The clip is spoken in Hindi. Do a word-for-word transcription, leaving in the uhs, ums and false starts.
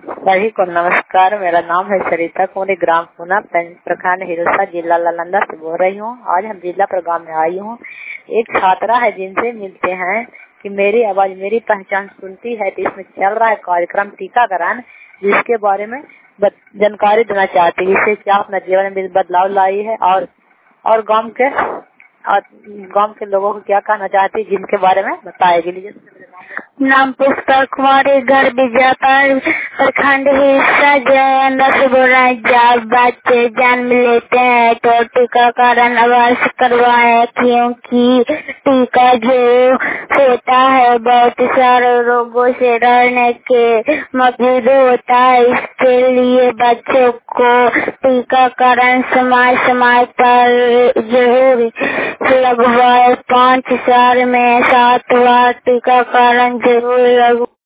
सभी को नमस्कार। मेरा नाम है सरिता कुमारी, ग्राम पूना, प्रखंड हिरोसा, जिला नालंदा से बोल रही हूँ। आज हम जिला प्रोग्राम में आई हूँ। एक छात्रा है जिनसे मिलते हैं कि मेरी आवाज मेरी पहचान सुनती है। तो इसमें चल रहा है कार्यक्रम टीकाकरण, जिसके बारे में जानकारी देना चाहती है। इससे क्या अपना जीवन में बदलाव लाई है और और गांव के और गांव के लोगों को क्या कहना चाहती है, जिनके बारे में बताएगी। नाम पुष्पा कुमारी, घर बीजापुर, प्रखंड हिस्सा जयंदा से बोल रहे हैं। जब बच्चे जन्म लेते हैं तो टीकाकरण अवश्य करवाएं, क्योंकि टीका जो होता है बहुत सारे रोगों से डरने के मौजूद होता है। इसके लिए बच्चों को टीकाकरण समय समय पर जरूर लगवाए। पाँच साल में सात बार टीकाकरण जरूर लगवाए।